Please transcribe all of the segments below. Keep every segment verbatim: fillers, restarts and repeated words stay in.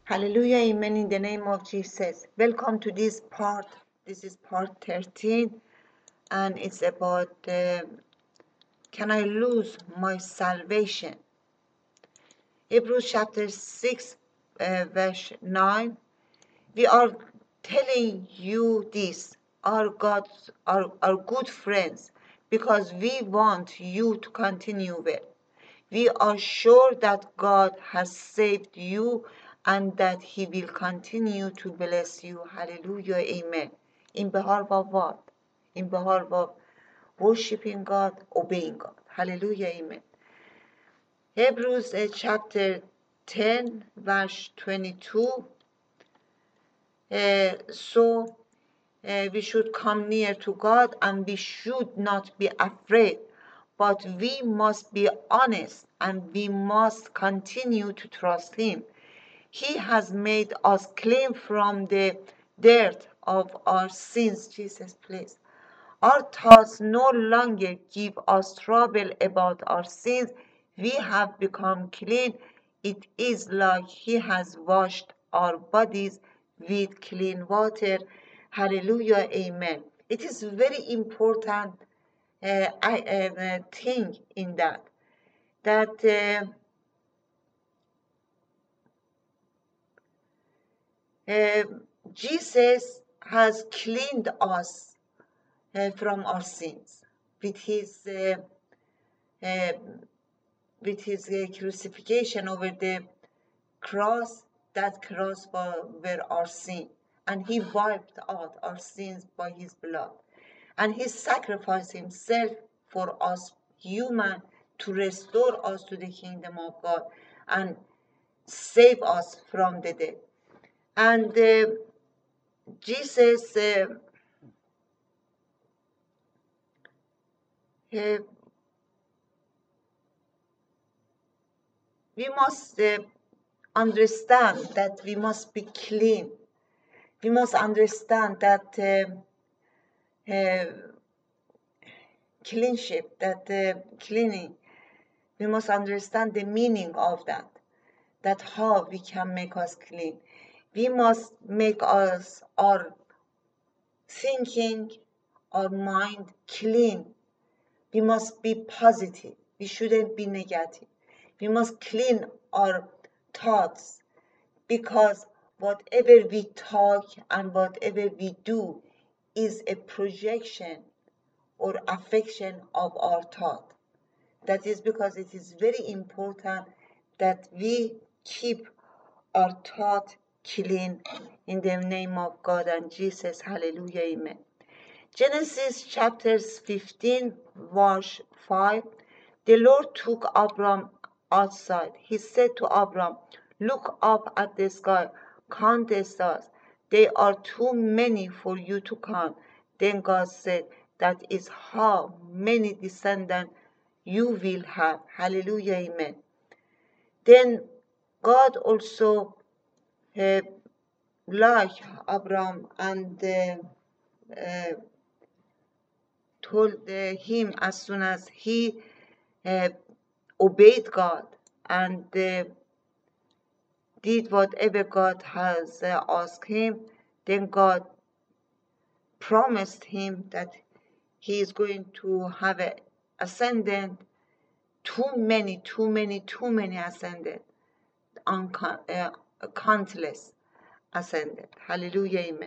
Hallelujah, amen, in the name of Jesus. Welcome to this part. This is part thirteen, and it's about uh, can I lose my salvation? Hebrews chapter six, uh, verse nine. We are telling you this, our God, our, our good friends, because we want you to continue well. We are sure that God has saved you and that He will continue to bless you. Hallelujah, amen. In behalf of what? In behalf of worshiping God, obeying God. Hallelujah, amen. Hebrews uh, chapter ten, verse twenty-two. Uh, so uh, we should come near to God and we should not be afraid, but we must be honest and we must continue to trust Him. He has made us clean from the dirt of our sins. Jesus, please. Our thoughts no longer give us trouble about our sins. We have become clean. It is like He has washed our bodies with clean water. Hallelujah, amen. It is very important uh, I, uh, thing in that, that uh, uh, Jesus has cleaned us uh, from our sins with His uh, uh, with his uh, crucifixion over the cross. That cross was, were our sin, and he wiped out our sins by his blood, and he sacrificed himself for us human to restore us to the kingdom of God and save us from the death. And uh, Jesus uh, uh, we must uh, understand that we must be clean. We must understand that uh, uh, cleanship, that uh, cleaning, we must understand the meaning of that, that how we can make us clean. We must make us, our thinking, our mind clean. We must be positive. We shouldn't be negative. We must clean our thoughts, because whatever we talk and whatever we do is a projection or affection of our thought. That is because it is very important that we keep our thought clean in the name of God and Jesus. Hallelujah, amen. Genesis chapter fifteen, verse five. The Lord took Abram outside. He said to Abram, look up at the sky, count the stars. They are too many for you to count. Then God said, that is how many descendants you will have. Hallelujah, amen. Then God also uh, liked Abram and uh, uh, told uh, him, as soon as he uh, obeyed God and uh, did whatever God has uh, asked him, then God promised him that he is going to have a ascendant, too many, too many, too many ascendant, uncount, uh, countless ascendant. Hallelujah, amen.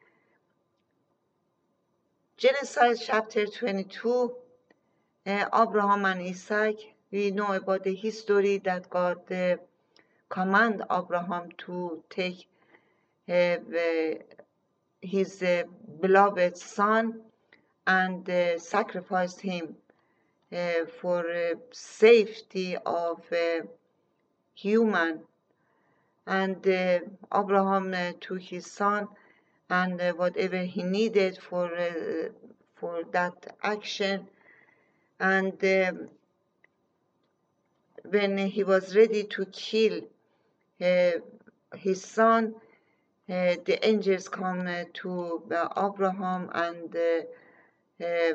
Genesis chapter twenty-two, uh, Abraham and Isaac. We know about the history that God uh, command Abraham to take uh, his uh, beloved son and uh, sacrifice him uh, for uh, safety of uh, human. And uh, Abraham uh, took his son and uh, whatever he needed for uh, for that action. And um, when he was ready to kill uh, his son, uh, the angels come uh, to uh, Abraham and uh, uh,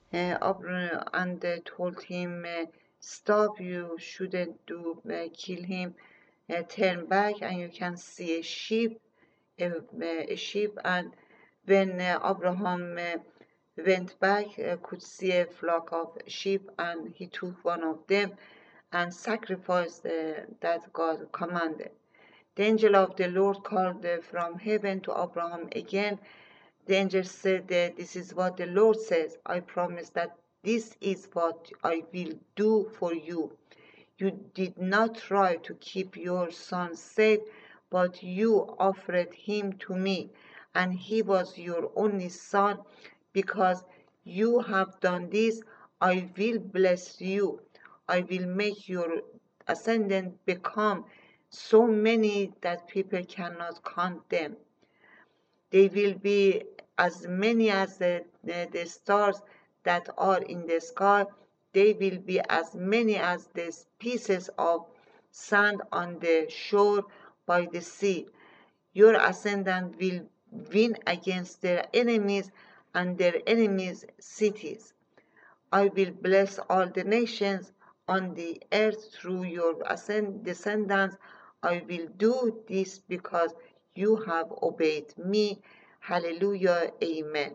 uh, Abra- and uh, told him, uh, stop, you shouldn't do, uh, kill him, uh, turn back and you can see a sheep, a, a sheep. And when uh, Abraham uh, went back, uh, could see a flock of sheep, and he took one of them and sacrificed uh, that God commanded. The angel of the Lord called uh, from heaven to Abraham again. The angel said, uh, this is what the Lord says, I promise that this is what I will do for you. You did not try to keep your son safe, but you offered him to me, and he was your only son. Because you have done this, I will bless you. I will make your ascendant become so many that people cannot count them. They will be as many as the, the, the stars that are in the sky. They will be as many as the pieces of sand on the shore by the sea. Your ascendant will win against their enemies and their enemies' cities. I will bless all the nations on the earth through your descendants. I will do this because you have obeyed me. Hallelujah. Amen.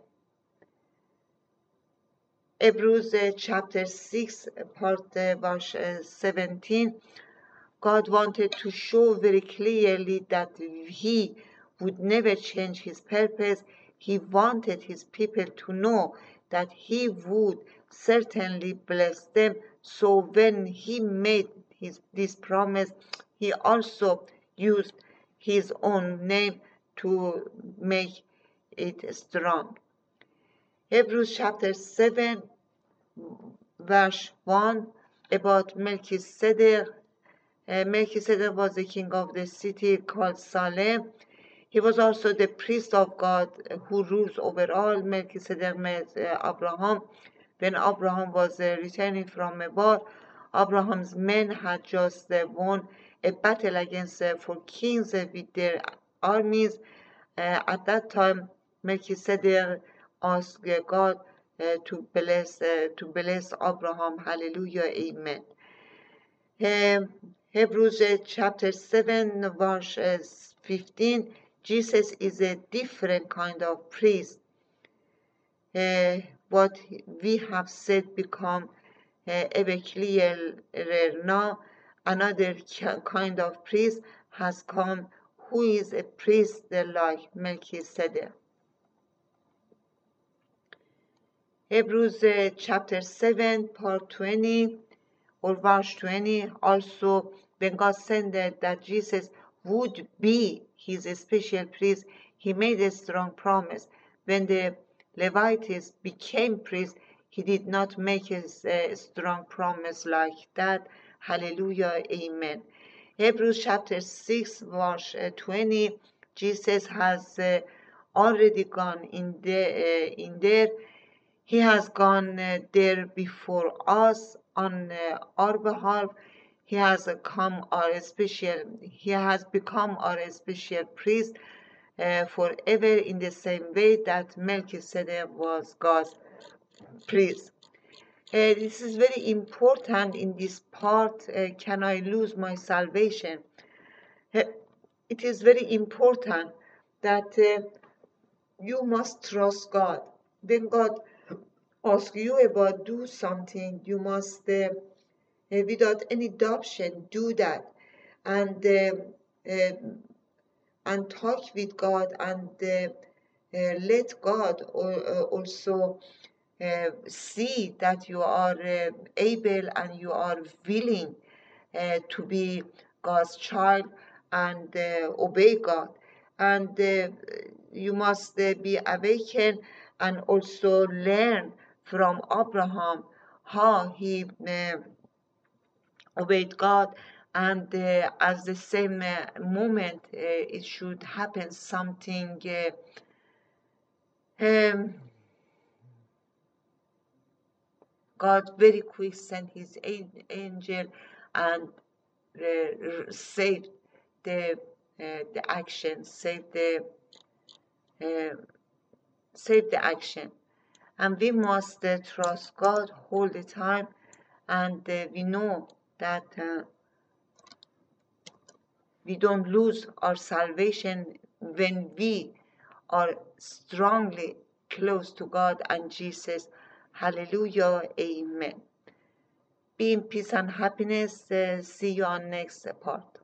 Hebrews uh, chapter six, part uh, verse uh, seventeen. God wanted to show very clearly that he would never change his purpose. He wanted his people to know that he would certainly bless them. So when he made his, this promise, he also used his own name to make it strong. Hebrews chapter seven, verse one, about Melchizedek. Uh, Melchizedek was the king of the city called Salem. He was also the priest of God uh, who rules over all. Melchizedek met uh, Abraham. When Abraham was uh, returning from a war, Abraham's men had just uh, won a battle against uh, four kings uh, with their armies. Uh, at that time, Melchizedek asked uh, God uh, to bless uh, to bless Abraham. Hallelujah, Amen. Um, Hebrews uh, chapter seven, verse uh, fifteen, Jesus is a different kind of priest. Uh, what we have said become uh, ever clearer now. Another kind of priest has come, who is a priest like Melchizedek. Hebrews uh, chapter seven, part twenty, or verse twenty, also when God said that Jesus would be his special priest, he made a strong promise. When the Levites became priests, he did not make a, a strong promise like that. Hallelujah, amen. Hebrews chapter six, verse uh, twenty, Jesus has uh, already gone in, the, uh, in there. He has gone uh, there before us on uh, our behalf. He has uh, come our special. He has become our special priest uh, forever, in the same way that Melchizedek was God's priest. Uh, this is very important in this part. Uh, can I lose my salvation? Uh, it is very important that uh, you must trust God. When God ask you about do something, you must, uh, uh, without any option, do that, and uh, uh, and talk with God, and uh, uh, let God uh, also uh, see that you are uh, able and you are willing uh, to be God's child and uh, obey God. And uh, you must uh, be awakened and also learn from Abraham how he uh, obeyed God. And uh, at the same uh, moment, uh, it should happen something. Uh, um, God very quick sent his angel and uh, saved the uh, the action, saved the uh, saved the action. And we must uh, trust God all the time, and uh, we know that uh, we don't lose our salvation when we are strongly close to God and Jesus. Hallelujah. Amen. Be in peace and happiness. Uh, see you on next part.